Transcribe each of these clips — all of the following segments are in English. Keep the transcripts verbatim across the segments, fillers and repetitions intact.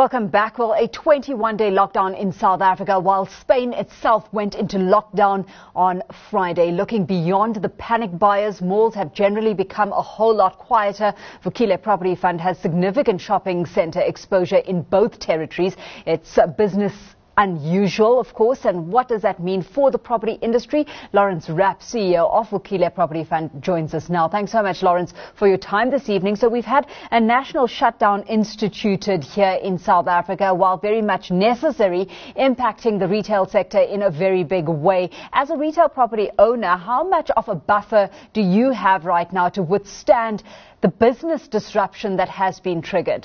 Welcome back. Well, a twenty-one day lockdown in South Africa, while Spain itself went into lockdown on Friday. Looking beyond the panic buyers, malls have generally become a whole lot quieter. Vukile Property Fund has significant shopping centre exposure in both territories. It's a business unusual, of course, and what does that mean for the property industry? Lawrence Rapp, C E O of Vukile Property Fund, joins us now. Thanks so much, Lawrence, for your time this evening. So we've had a national shutdown instituted here in South Africa, while very much necessary, impacting the retail sector in a very big way. As a retail property owner, how much of a buffer do you have right now to withstand the business disruption that has been triggered?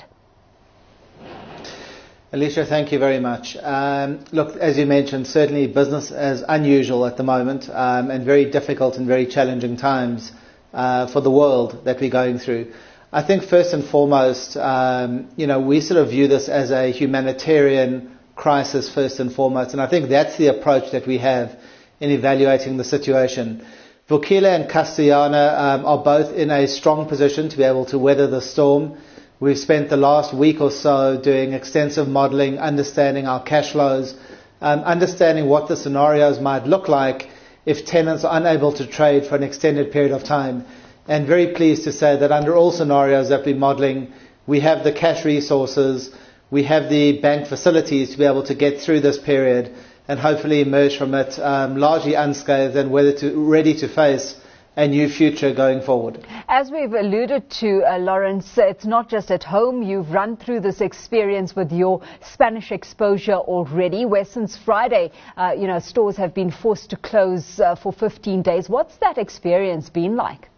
Alicia, thank you very much. Um, look, as you mentioned, certainly business is unusual at the moment um, and very difficult and very challenging times uh, for the world that we're going through. I think first and foremost, um, you know, we sort of view this as a humanitarian crisis first and foremost, and I think that's the approach that we have in evaluating the situation. Vukile and Castellana um, are both in a strong position to be able to weather the storm. We've spent the last week or so doing extensive modelling, understanding our cash flows, um, understanding what the scenarios might look like if tenants are unable to trade for an extended period of time. And very pleased to say that under all scenarios that we're modelling, we have the cash resources, we have the bank facilities to be able to get through this period and hopefully emerge from it um, largely unscathed and whether to, ready to face a new future going forward. As we've alluded to, uh, Lawrence, it's not just at home. You've run through this experience with your Spanish exposure already, where since Friday, uh, you know, stores have been forced to close uh, for fifteen days. What's that experience been like?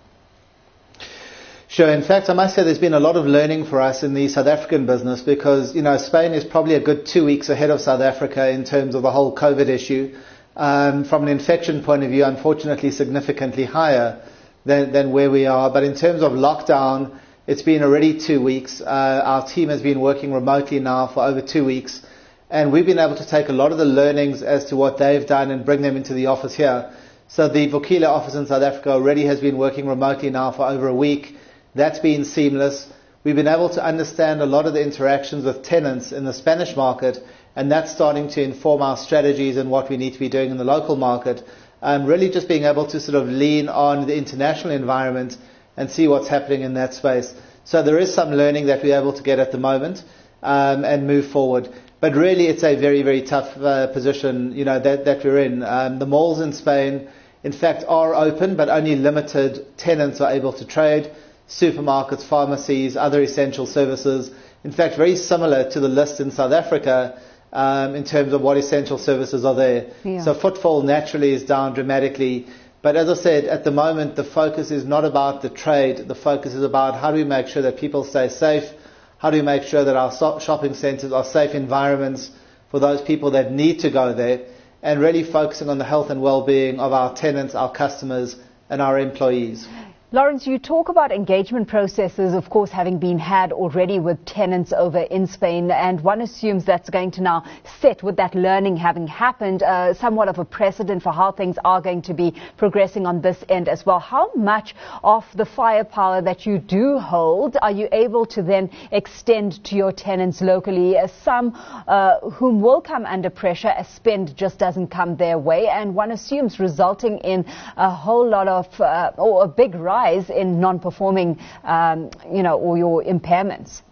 Sure. In fact, I must say there's been a lot of learning for us in the South African business because, you know, Spain is probably a good two weeks ahead of South Africa in terms of the whole COVID issue. Um, from an infection point of view, unfortunately, significantly higher than, than where we are. But in terms of lockdown, it's been already two weeks. Uh, our team has been working remotely now for over two weeks. And we've been able to take a lot of the learnings as to what they've done and bring them into the office here. So the Vukile office in South Africa already has been working remotely now for over a week. That's been seamless. We've been able to understand a lot of the interactions with tenants in the Spanish market, and that's starting to inform our strategies and what we need to be doing in the local market. And really just being able to sort of lean on the international environment and see what's happening in that space. So there is some learning that we're able to get at the moment um, and move forward. But really it's a very, very tough uh, position, you know, that, that we're in. Um, the malls in Spain, in fact, are open, but only limited tenants are able to trade. Supermarkets, pharmacies, other essential services. In fact, very similar to the list in South Africa um, in terms of what essential services are there. Yeah. So footfall naturally is down dramatically. But as I said, at the moment, the focus is not about the trade. The focus is about how do we make sure that people stay safe? How do we make sure that our shopping centres are safe environments for those people that need to go there? And really focusing on the health and well-being of our tenants, our customers, and our employees. Lawrence, you talk about engagement processes, of course, having been had already with tenants over in Spain, and one assumes that's going to now set with that learning having happened, uh, somewhat of a precedent for how things are going to be progressing on this end as well. How much of the firepower that you do hold are you able to then extend to your tenants locally, as some uh, whom will come under pressure as spend just doesn't come their way, and one assumes resulting in a whole lot of, uh, or a big rise in non-performing, um, you know, or your impairments?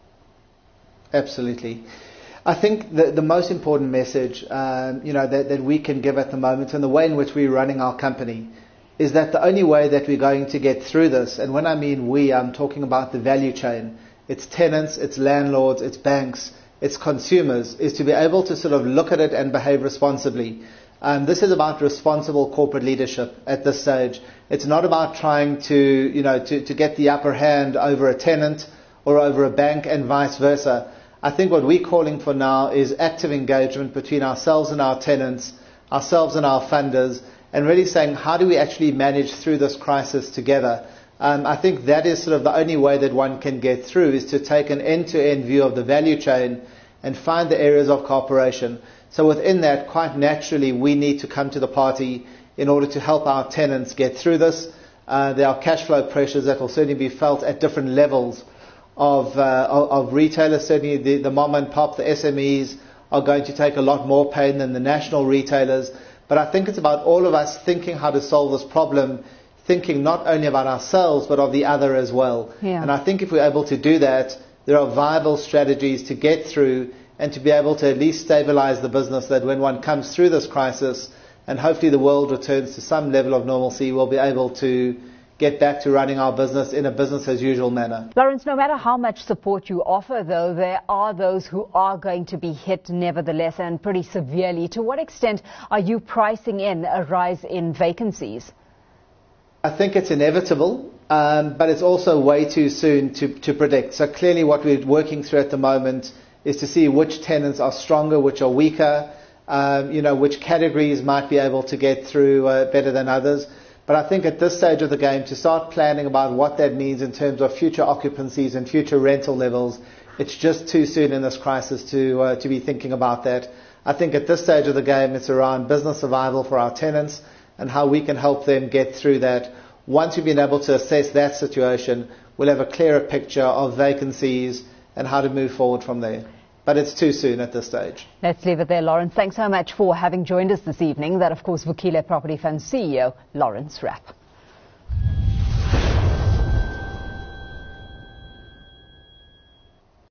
Absolutely. I think the, the most important message, um, you know, that, that we can give at the moment and the way in which we're running our company is that the only way that we're going to get through this, and when I mean we, I'm talking about the value chain, it's tenants, it's landlords, it's banks, it's consumers, is to be able to sort of look at it and behave responsibly. Um, this is about responsible corporate leadership at this stage. It's not about trying to, you know, to, to get the upper hand over a tenant or over a bank and vice versa. I think what we're calling for now is active engagement between ourselves and our tenants, ourselves and our funders, and really saying how do we actually manage through this crisis together. Um, I think that is sort of the only way that one can get through, is to take an end-to-end view of the value chain and find the areas of cooperation. So within that, quite naturally, we need to come to the party in order to help our tenants get through this. Uh, there are cash flow pressures that will certainly be felt at different levels of, uh, of, of retailers. Certainly the, the mom and pop, the S M Es are going to take a lot more pain than the national retailers. But I think it's about all of us thinking how to solve this problem, thinking not only about ourselves but of the other as well. Yeah. And I think if we're able to do that, there are viable strategies to get through and to be able to at least stabilize the business, that when one comes through this crisis and hopefully the world returns to some level of normalcy, we'll be able to get back to running our business in a business as usual manner. Lawrence, no matter how much support you offer, though, there are those who are going to be hit nevertheless, and pretty severely. To what extent are you pricing in a rise in vacancies? I think it's inevitable, um, but it's also way too soon to, to predict. So clearly what we're working through at the moment is to see which tenants are stronger, which are weaker, um, you know, which categories might be able to get through uh, better than others. But I think at this stage of the game, to start planning about what that means in terms of future occupancies and future rental levels, it's just too soon in this crisis to uh, to be thinking about that. I think at this stage of the game, it's around business survival for our tenants and how we can help them get through that. Once we've been able to assess that situation, we'll have a clearer picture of vacancies and how to move forward from there. But it's too soon at this stage. Let's leave it there, Lawrence. Thanks so much for having joined us this evening. That, of course, Vukile Property Fund C E O, Lawrence Rapp.